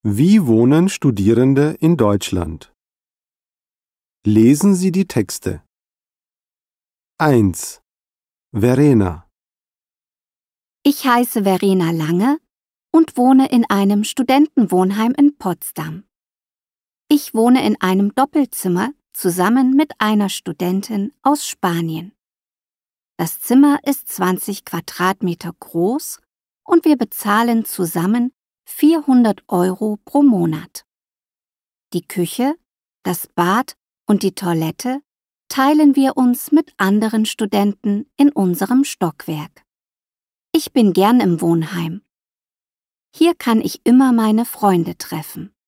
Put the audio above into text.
Wie wohnen Studierende in Deutschland? Lesen Sie die Texte. 1. Verena. Ich heiße Verena Lange und wohne in einem Studentenwohnheim in Potsdam. Ich wohne in einem Doppelzimmer zusammen mit einer Studentin aus Spanien. Das Zimmer ist 20 Quadratmeter groß und wir bezahlen zusammen 400 € pro Monat. Die Küche, das Bad und die Toilette teilen wir uns mit anderen Studenten in unserem Stockwerk. Ich bin gern im Wohnheim. Hier kann ich immer meine Freunde treffen.